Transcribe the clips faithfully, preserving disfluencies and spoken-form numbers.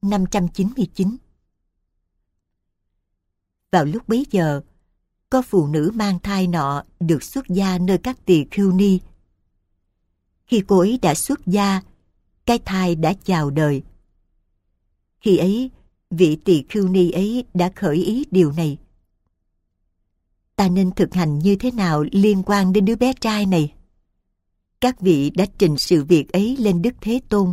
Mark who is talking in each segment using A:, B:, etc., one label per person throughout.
A: năm trăm chín mươi chín. Vào lúc bấy giờ, có phụ nữ mang thai nọ được xuất gia nơi các tỳ khưu ni. Khi cô ấy đã xuất gia, cái thai đã chào đời. Khi ấy, vị tỳ khưu ni ấy đã khởi ý điều này: ta nên thực hành như thế nào liên quan đến đứa bé trai này? Các vị đã trình sự việc ấy lên Đức Thế Tôn.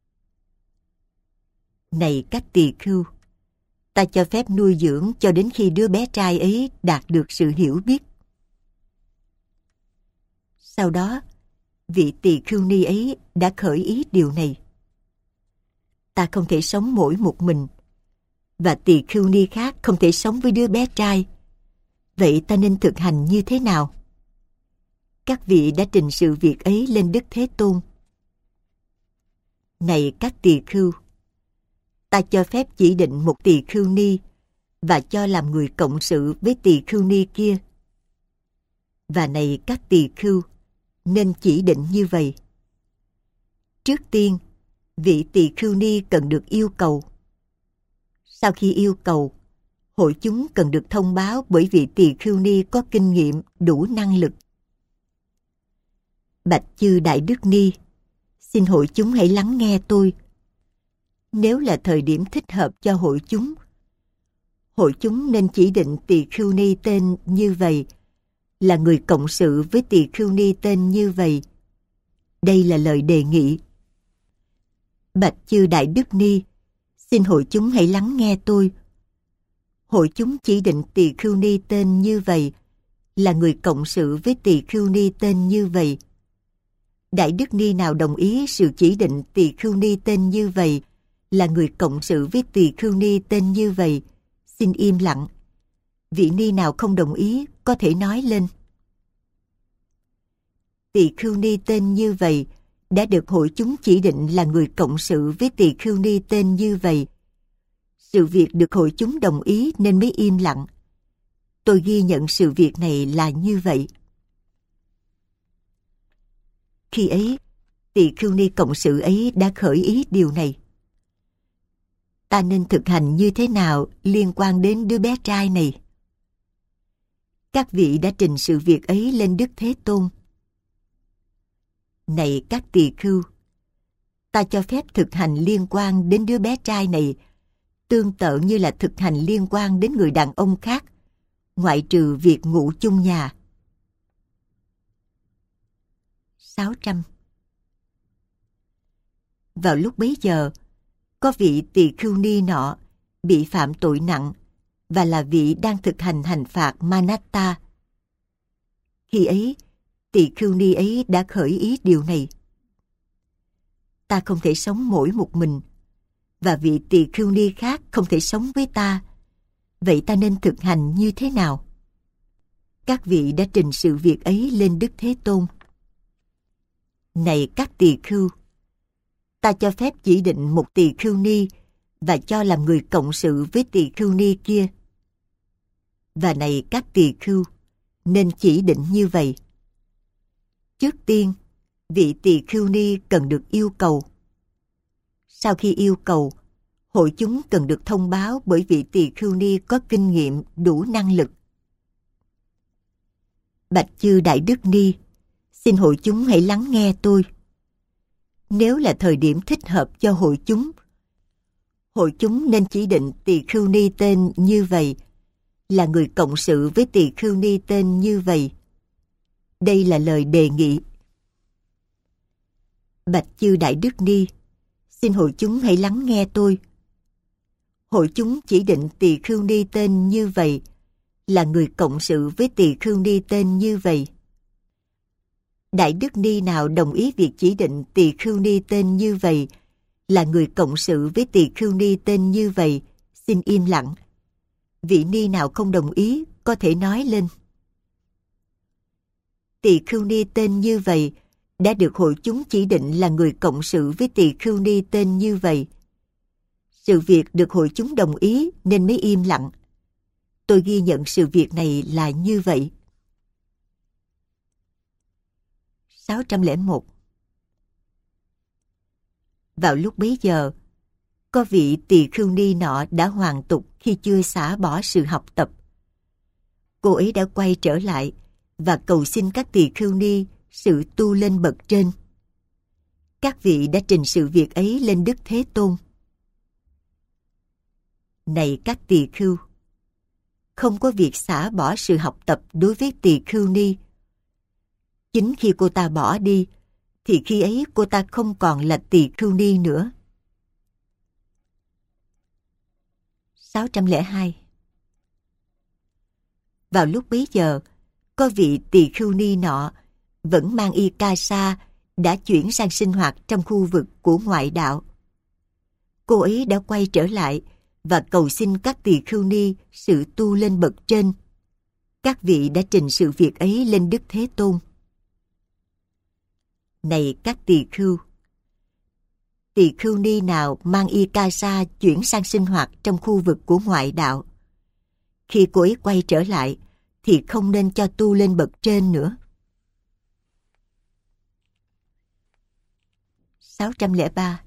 A: Này các tỳ khưu, ta cho phép nuôi dưỡng cho đến khi đứa bé trai ấy đạt được sự hiểu biết. Sau đó, vị tỳ khưu ni ấy đã khởi ý điều này: ta không thể sống mỗi một mình, và tỳ khưu ni khác không thể sống với đứa bé trai. Vậy ta nên thực hành như thế nào? Các vị đã trình sự việc ấy lên Đức Thế Tôn. Này các tỳ khưu, ta cho phép chỉ định một tỳ khưu ni và cho làm người cộng sự với tỳ khưu ni kia. Và này các tỳ khưu, nên chỉ định như vậy. Trước tiên, vị tỳ khưu ni cần được yêu cầu. Sau khi yêu cầu, hội chúng cần được thông báo bởi vị tỳ khưu ni có kinh nghiệm, đủ năng lực. Bạch chư Đại Đức Ni, xin hội chúng hãy lắng nghe tôi. Nếu là thời điểm thích hợp cho hội chúng, hội chúng nên chỉ định tỳ khưu ni tên như vậy, là người cộng sự với tỳ khưu ni tên như vậy. Đây là lời đề nghị. Bạch chư Đại Đức Ni, xin hội chúng hãy lắng nghe tôi. Hội chúng chỉ định tỳ khưu ni tên như vậy, là người cộng sự với tỳ khưu ni tên như vậy. Đại Đức Ni nào đồng ý sự chỉ định tỳ khưu ni tên như vậy, là người cộng sự với tỳ khưu ni tên như vậy, xin im lặng. Vị ni nào không đồng ý có thể nói lên. Tỳ khưu ni tên như vậy đã được hội chúng chỉ định là người cộng sự với tỳ khưu ni tên như vậy. Sự việc được hội chúng đồng ý nên mới im lặng. Tôi ghi nhận sự việc này là như vậy. Khi ấy, tỳ khưu ni cộng sự ấy đã khởi ý điều này: ta nên thực hành như thế nào liên quan đến đứa bé trai này? Các vị đã trình sự việc ấy lên Đức Thế Tôn. Này các tỳ khưu, ta cho phép thực hành liên quan đến đứa bé trai này tương tự như là thực hành liên quan đến người đàn ông khác, ngoại trừ việc ngủ chung nhà. sáu trăm. Vào lúc bấy giờ, có vị tỳ khưu ni nọ bị phạm tội nặng và là vị đang thực hành hành phạt Manatta. Khi ấy, tỳ khưu ni ấy đã khởi ý điều này: ta không thể sống mỗi một mình, và vị tỳ khưu ni khác không thể sống với ta. Vậy ta nên thực hành như thế nào? Các vị đã trình sự việc ấy lên Đức Thế Tôn. Này các tỳ khưu, ta cho phép chỉ định một tỳ khưu ni và cho làm người cộng sự với tỳ khưu ni kia. Và này các tỳ khưu, nên chỉ định như vậy. Trước tiên, vị tỳ khưu ni cần được yêu cầu. Sau khi yêu cầu, hội chúng cần được thông báo bởi vị tỳ khưu ni có kinh nghiệm, đủ năng lực. Bạch chư Đại Đức Ni, xin hội chúng hãy lắng nghe tôi. Nếu là thời điểm thích hợp cho hội chúng, hội chúng nên chỉ định tỳ khưu ni tên như vậy, là người cộng sự với tỳ khưu ni tên như vậy. Đây là lời đề nghị. Bạch chư Đại Đức Ni, xin hội chúng hãy lắng nghe tôi. Hội chúng chỉ định tỳ khưu ni tên như vậy, là người cộng sự với tỳ khưu ni tên như vậy. Đại Đức Ni nào đồng ý việc chỉ định tỳ khưu ni tên như vậy, là người cộng sự với tỳ khưu ni tên như vậy, xin im lặng. Vị ni nào không đồng ý có thể nói lên. Tỳ khưu ni tên như vậy đã được hội chúng chỉ định là người cộng sự với tỳ khưu ni tên như vậy. Sự việc được hội chúng đồng ý nên mới im lặng. Tôi ghi nhận sự việc này là như vậy. sáu trăm lẻ một. Vào lúc bấy giờ, có vị tỳ khưu ni nọ đã hoàn tục khi chưa xả bỏ sự học tập. Cô ấy đã quay trở lại và cầu xin các tỳ khưu ni sự tu lên bậc trên. Các vị đã trình sự việc ấy lên Đức Thế Tôn. Này các tỳ khưu, không có việc xả bỏ sự học tập đối với tỳ khưu ni. Chính khi cô ta bỏ đi, thì khi ấy cô ta không còn là tỳ khưu ni nữa. sáu trăm lẻ hai. Vào lúc bấy giờ, có vị tỳ khưu ni nọ vẫn mang y ca sa đã chuyển sang sinh hoạt trong khu vực của ngoại đạo. Cô ấy đã quay trở lại và cầu xin các tỳ khưu ni sự tu lên bậc trên. Các vị đã trình sự việc ấy lên Đức Thế Tôn. Này các tỳ khưu, tỳ khưu ni nào mang y ca sa chuyển sang sinh hoạt trong khu vực của ngoại đạo, khi cô ấy quay trở lại thì không nên cho tu lên bậc trên nữa. sáu trăm lẻ ba.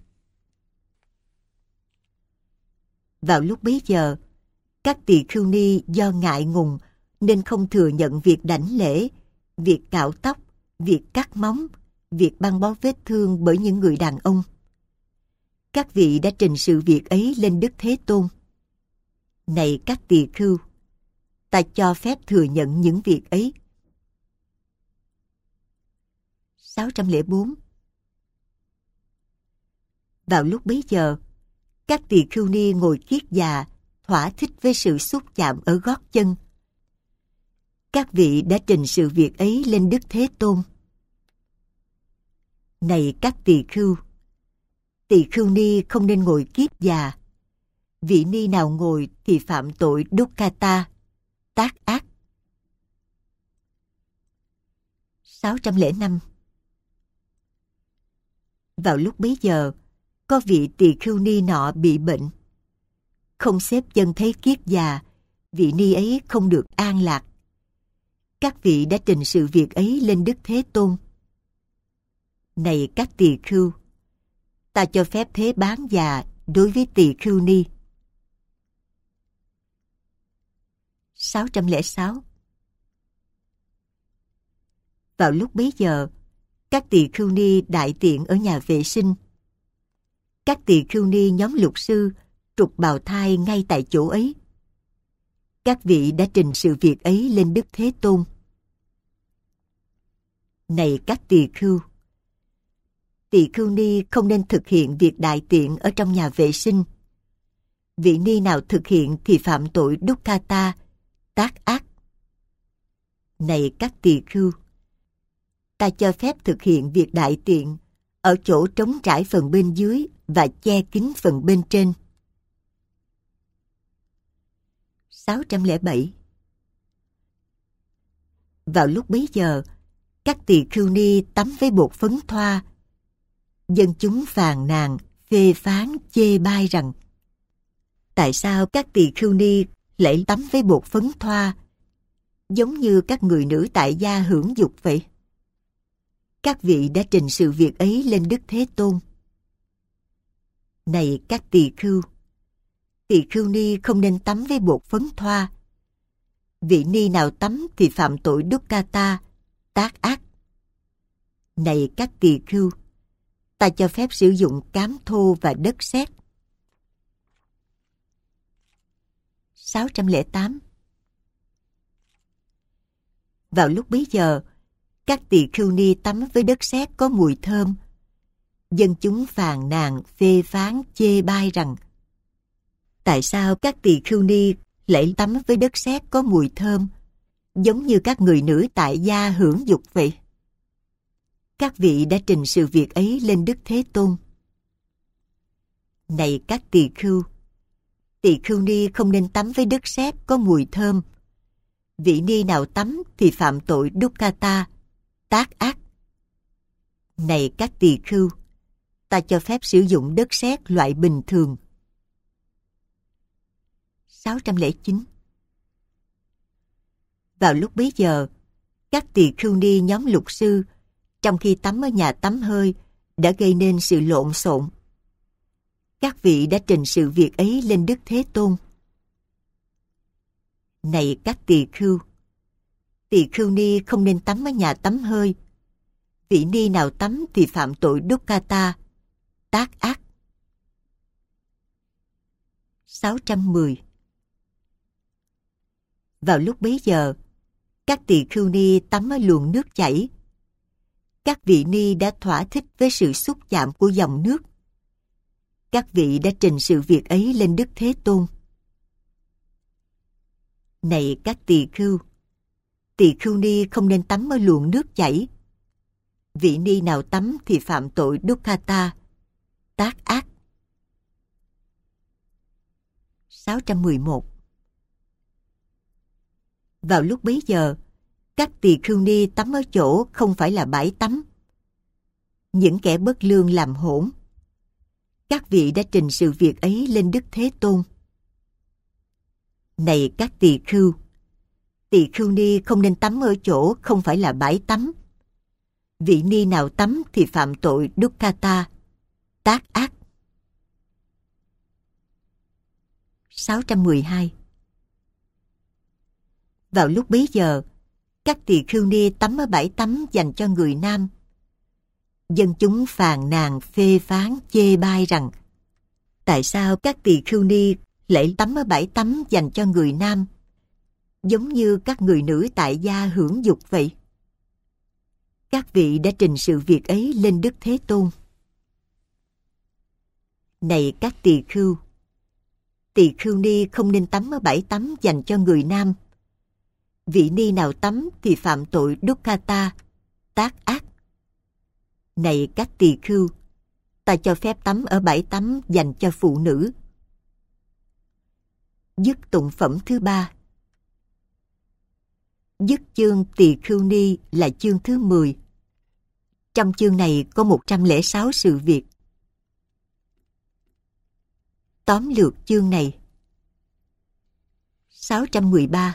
A: Vào lúc bấy giờ, các tỳ khưu ni do ngại ngùng nên không thừa nhận việc đảnh lễ, việc cạo tóc, việc cắt móng, việc băng bó vết thương bởi những người đàn ông. Các vị đã trình sự việc ấy lên Đức Thế Tôn. Này các tỳ khưu, ta cho phép thừa nhận những việc ấy. sáu trăm lẻ bốn. Vào lúc bấy giờ, các tỳ khưu ni ngồi kiết già, thỏa thích với sự xúc chạm ở gót chân. Các vị đã trình sự việc ấy lên Đức Thế Tôn. Này các tỳ khưu, tỳ khưu ni không nên ngồi kiết già. Vị ni nào ngồi thì phạm tội dukkata, tác ác. sáu trăm lẻ năm. Vào lúc bấy giờ, có vị tỳ khưu ni nọ bị bệnh. Không xếp chân thấy kiết già, vị ni ấy không được an lạc. Các vị đã trình sự việc ấy lên Đức Thế Tôn. Này các tỳ khưu, ta cho phép thế bán già đối với tỳ khưu ni. sáu trăm lẻ sáu. Vào lúc bấy giờ, các tỳ khưu ni đại tiện ở nhà vệ sinh. Các tỳ khưu ni nhóm lục sư trục bào thai ngay tại chỗ ấy. Các vị đã trình sự việc ấy lên Đức Thế Tôn. Này các tỳ khưu, tỳ khưu ni không nên thực hiện việc đại tiện ở trong nhà vệ sinh. Vị ni nào thực hiện thì phạm tội dukkata, tác ác. Này các tỳ khưu, ta cho phép thực hiện việc đại tiện ở chỗ trống trải phần bên dưới và che kín phần bên trên. sáu trăm lẻ bảy. Vào lúc bấy giờ, các tỳ khưu ni tắm với bột phấn thoa. Dân chúng phàn nàn, phê phán, chê bai rằng: tại sao các tỳ khưu ni lại tắm với bột phấn thoa, giống như các người nữ tại gia hưởng dục vậy? Các vị đã trình sự việc ấy lên Đức Thế Tôn. Này các tỳ khưu, tỳ khưu ni không nên tắm với bột phấn thoa. Vị ni nào tắm thì phạm tội dukkata, tác ác. Này các tỳ khưu, ta cho phép sử dụng cám thô và đất sét. sáu trăm lẻ tám. Vào lúc bấy giờ, các tỳ khưu ni tắm với đất sét có mùi thơm. Dân chúng phàn nàn, phê phán, chê bai rằng: tại sao các tỳ khưu ni lại tắm với đất sét có mùi thơm, giống như các người nữ tại gia hưởng dục vậy? Các vị đã trình sự việc ấy lên Đức Thế Tôn. Này các tỳ khưu, tỳ khưu ni không nên tắm với đất sét có mùi thơm. Vị ni nào tắm thì phạm tội dukkata, tác ác. Này các tỳ khưu, ta cho phép sử dụng đất sét loại bình thường. sáu trăm lẻ chín. Vào lúc bấy giờ, các tỳ khưu ni nhóm lục sư, trong khi tắm ở nhà tắm hơi, đã gây nên sự lộn xộn. Các vị đã trình sự việc ấy lên Đức Thế Tôn. Này các tỳ khưu, tỳ khưu ni không nên tắm ở nhà tắm hơi. Vị ni nào tắm thì phạm tội Dukkata, tác ác. sáu trăm mười. Vào lúc bấy giờ, các tỳ khưu ni tắm ở luồng nước chảy. Các vị ni đã thỏa thích với sự xúc chạm của dòng nước. Các vị đã trình sự việc ấy lên Đức Thế Tôn. Này các tỳ khưu, tỳ khưu ni không nên tắm ở luồng nước chảy. Vị ni nào tắm thì phạm tội Dukkata, tác ác. sáu trăm mười một. Vào lúc bấy giờ, các tỳ khưu ni tắm ở chỗ không phải là bãi tắm. Những kẻ bất lương làm hỗn. Các vị đã trình sự việc ấy lên Đức Thế Tôn. Này các tỳ khưu, tỳ khưu ni không nên tắm ở chỗ không phải là bãi tắm. Vị ni nào tắm thì phạm tội Dukkata, tác ác. sáu trăm mười hai. Vào lúc bấy giờ, các tỳ khưu ni tắm ở bãi tắm dành cho người nam. Dân chúng phàn nàn phê phán chê bai rằng tại sao các tỳ khưu ni lại tắm ở bãi tắm dành cho người nam, giống như các người nữ tại gia hưởng dục vậy. Các vị đã trình sự việc ấy lên Đức Thế Tôn. Này các tỳ khưu, tỳ khưu ni không nên tắm ở bãi tắm dành cho người nam. Vị ni nào tắm thì phạm tội Dukkata, tác ác. Này các tỳ khưu, ta cho phép tắm ở bãi tắm dành cho phụ nữ. Dứt tụng phẩm thứ ba. Dứt chương tỳ khưu ni là chương thứ mười. Trong chương này có một trăm lẻ sáu sự việc. Tóm lược chương này. sáu trăm mười ba.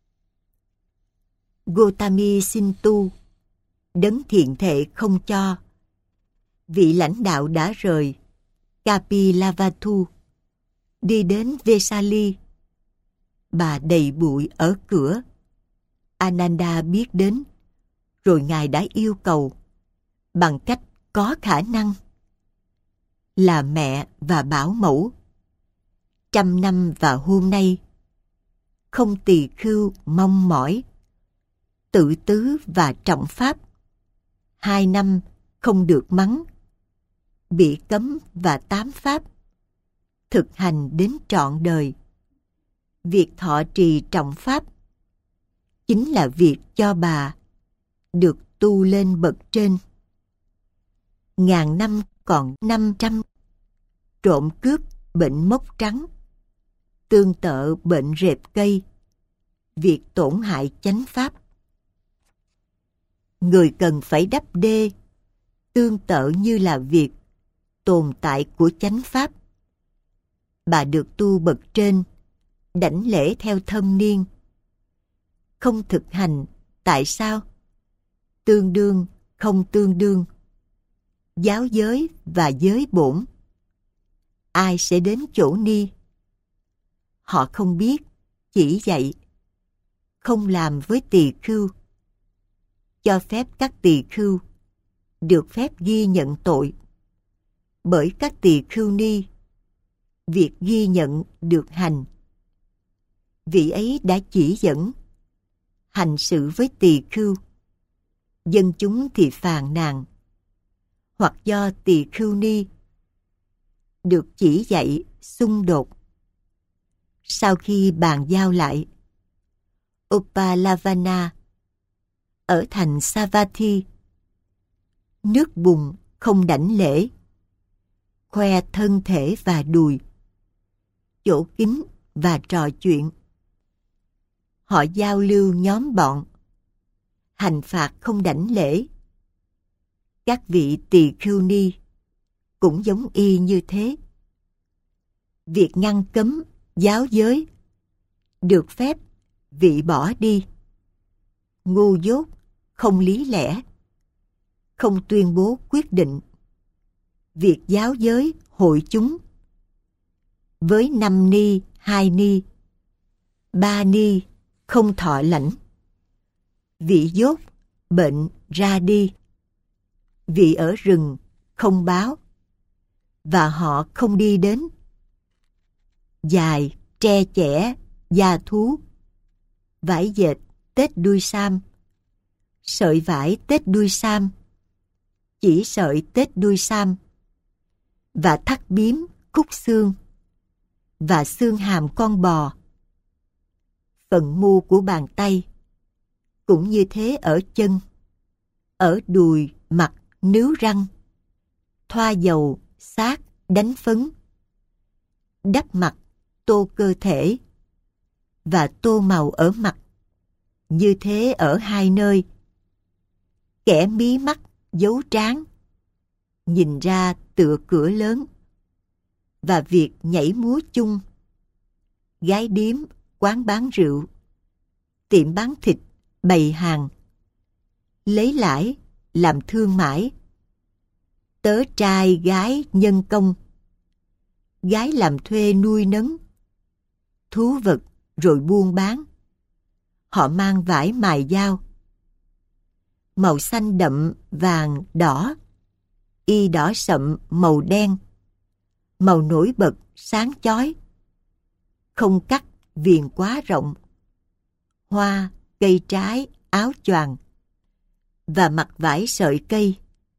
A: Gotami Sintu, đấng thiện thệ không cho. Vị lãnh đạo đã rời Kapilavatu, đi đến Vesali. Bà đầy bụi ở cửa. Ananda biết đến, rồi Ngài đã yêu cầu bằng cách có khả năng là mẹ và bảo mẫu. Trăm năm và hôm nay, không tỳ khưu mong mỏi, tự tứ và trọng pháp. Hai năm không được mắng, bị cấm và tám pháp, thực hành đến trọn đời. Việc thọ trì trọng pháp chính là việc cho bà được tu lên bậc trên. Ngàn năm còn năm trăm, trộm cướp bệnh mốc trắng, tương tự bệnh rệp cây, việc tổn hại chánh pháp. Người cần phải đắp đê, tương tự như là việc tồn tại của chánh pháp. Bà được tu bậc trên, đảnh lễ theo thâm niên. Không thực hành, tại sao? Tương đương, không tương đương. Giáo giới và giới bổn. Ai sẽ đến chỗ ni? Họ không biết, chỉ dạy. Không làm với tỳ khưu. Cho phép các tỳ khưu được phép ghi nhận tội. Bởi các tỳ khưu ni, việc ghi nhận được hành. Vị ấy đã chỉ dẫn, hành sự với tỳ khưu. Dân chúng thì phàn nàn. Hoặc do tỳ khưu ni được chỉ dạy xung đột. Sau khi bàn giao lại, Upalavana ở thành Savatthi, nước bùn không đảnh lễ, khoe thân thể và đùi, chỗ kín và trò chuyện. Họ giao lưu nhóm bọn, hành phạt không đảnh lễ. Các vị tỳ khưu ni cũng giống y như thế. Việc ngăn cấm giáo giới được phép vị bỏ đi. Ngu dốt, không lý lẽ, không tuyên bố quyết định. Việc giáo giới hội chúng với năm ni, hai ni, ba ni không thọ lãnh. Vị dốt, bệnh ra đi. Vị ở rừng không báo, và họ không đi đến. Dài, tre chẻ, da thú, vải dệt, tết đuôi sam, sợi vải tết đuôi sam, chỉ sợi tết đuôi sam, và thắt biếm, khúc xương, và xương hàm con bò. Phần mu của bàn tay, cũng như thế ở chân, ở đùi, mặt, níu răng, thoa dầu, xát, đánh phấn, đắp mặt, tô cơ thể, và tô màu ở mặt, như thế ở hai nơi. Kẻ mí mắt, dấu trán, nhìn ra tựa cửa lớn, và việc nhảy múa chung. Gái điếm, quán bán rượu, tiệm bán thịt, bày hàng, lấy lãi, làm thương mãi. Tớ trai gái nhân công, gái làm thuê nuôi nấng, thú vật rồi buôn bán. Họ mang vải mài dao, màu xanh đậm, vàng, đỏ, y đỏ sậm, màu đen, màu nổi bật, sáng chói, không cắt viền quá rộng, hoa, cây trái, áo choàng, và mặc vải sợi cây.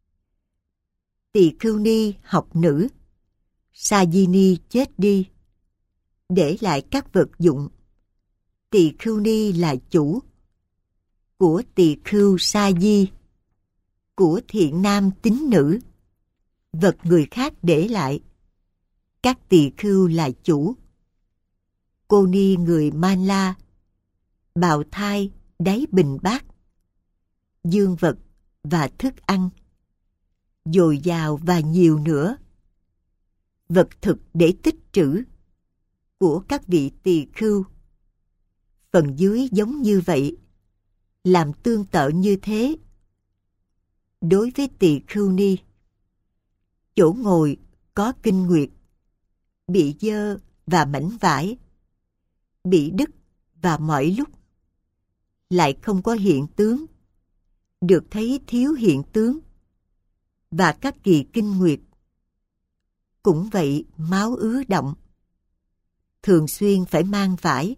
A: Tỳ khưu ni học nữ, sa di ni chết đi, để lại các vật dụng. Tỳ khưu ni là chủ của tỳ khưu sa di, của thiện nam tín nữ, vật người khác để lại. Các tỳ khưu là chủ. Cô ni người Man La, bào thai, đáy bình bát, dương vật và thức ăn, dồi dào và nhiều nữa. Vật thực để tích trữ của các vị tỳ khưu. Phần dưới giống như vậy, làm tương tự như thế. Đối với tỳ khưu ni, chỗ ngồi có kinh nguyệt, bị dơ và mảnh vải, bị đứt và mỏi lúc, lại không có hiện tướng, được thấy thiếu hiện tướng, và các kỳ kinh nguyệt. Cũng vậy, máu ứ động, thường xuyên phải mang vải,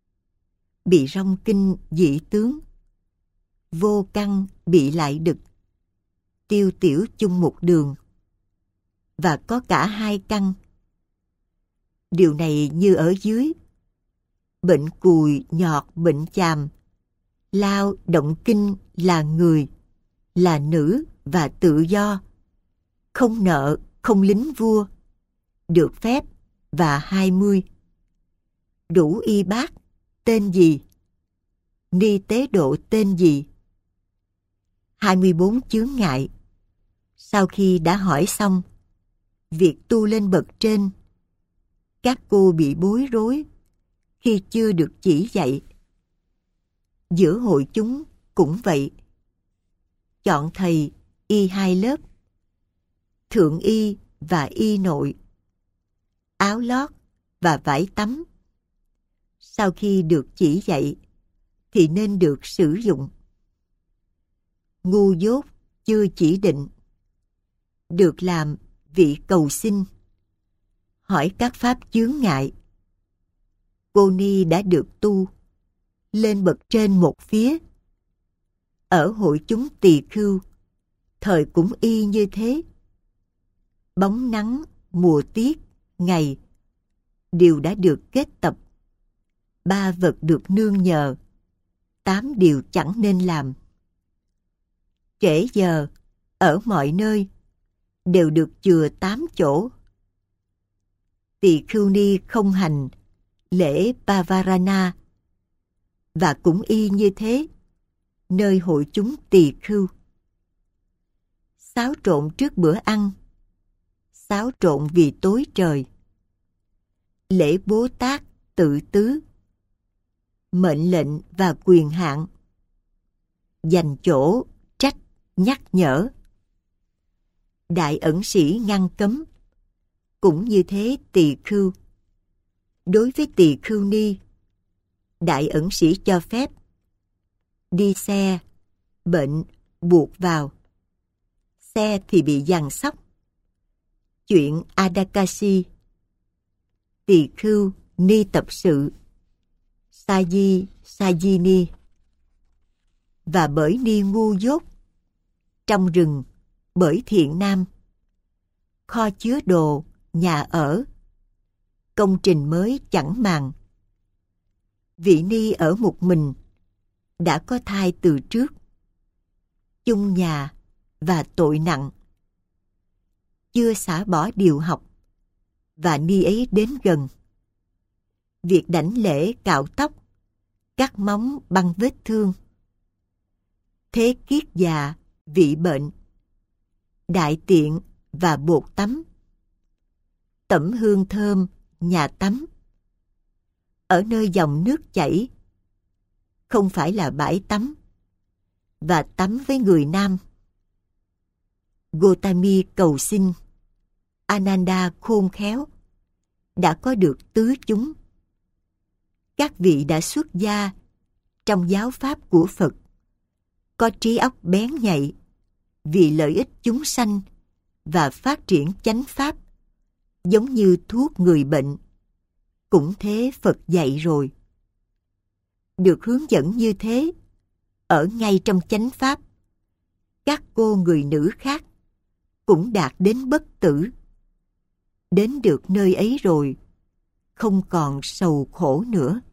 A: bị rong kinh dị tướng, vô căn bị lại đực, tiêu tiểu chung một đường, và có cả hai căn. Điều này như ở dưới: bệnh cùi, nhọt, bệnh chàm, lao, động kinh là người, là nữ và tự do, không nợ, không lính vua, được phép và hai mươi. Đủ y bát, tên gì? Ni tế độ tên gì? hai mươi bốn chướng ngại. Sau khi đã hỏi xong việc tu lên bậc trên, các cô bị bối rối khi chưa được chỉ dạy. Giữa hội chúng cũng vậy. Chọn thầy y hai lớp, thượng y và y nội, áo lót và vải tắm. Sau khi được chỉ dạy thì nên được sử dụng. Ngu dốt chưa chỉ định, được làm vị cầu xin, hỏi các pháp chướng ngại. Cô ni đã được tu lên bậc trên một phía. Ở hội chúng tỳ khưu, thời cũng y như thế. Bóng nắng, mùa tiết, ngày đều đã được kết tập. Ba vật được nương nhờ, tám điều chẳng nên làm. Trễ giờ, ở mọi nơi, đều được chừa tám chỗ. Tỳ khưu ni không hành lễ Pavarana, và cũng y như thế, nơi hội chúng tỳ khưu. Xáo trộn trước bữa ăn, xáo trộn vì tối trời. Lễ Bố Tát tự tứ, mệnh lệnh và quyền hạn, dành chỗ, trách, nhắc nhở. Đại ẩn sĩ ngăn cấm, cũng như thế tỳ khưu. Đối với Tỳ Khưu Ni, đại ẩn sĩ cho phép đi xe, bệnh buộc vào. Xe thì bị giằng xóc. Chuyện Adakasi, Tỳ Khưu Ni tập sự, Saji Sajini. Và bởi Ni ngu dốt, trong rừng bởi thiện nam, kho chứa đồ, nhà ở, công trình mới chẳng màng. Vị Ni ở một mình, đã có thai từ trước, chung nhà và tội nặng. Chưa xả bỏ điều học, và Ni ấy đến gần. Việc đảnh lễ cạo tóc, cắt móng băng vết thương. Thế kiết già, vị bệnh, đại tiện và bột tắm. Tẩm hương thơm, nhà tắm. Ở nơi dòng nước chảy, không phải là bãi tắm, và tắm với người nam. Gotami cầu xin, Ananda khôn khéo, đã có được tứ chúng. Các vị đã xuất gia trong giáo pháp của Phật, có trí óc bén nhạy vì lợi ích chúng sanh và phát triển chánh pháp, giống như thuốc người bệnh. Cũng thế Phật dạy rồi. Được hướng dẫn như thế, ở ngay trong chánh pháp, các cô người nữ khác cũng đạt đến bất tử. Đến được nơi ấy rồi, không còn sầu khổ nữa.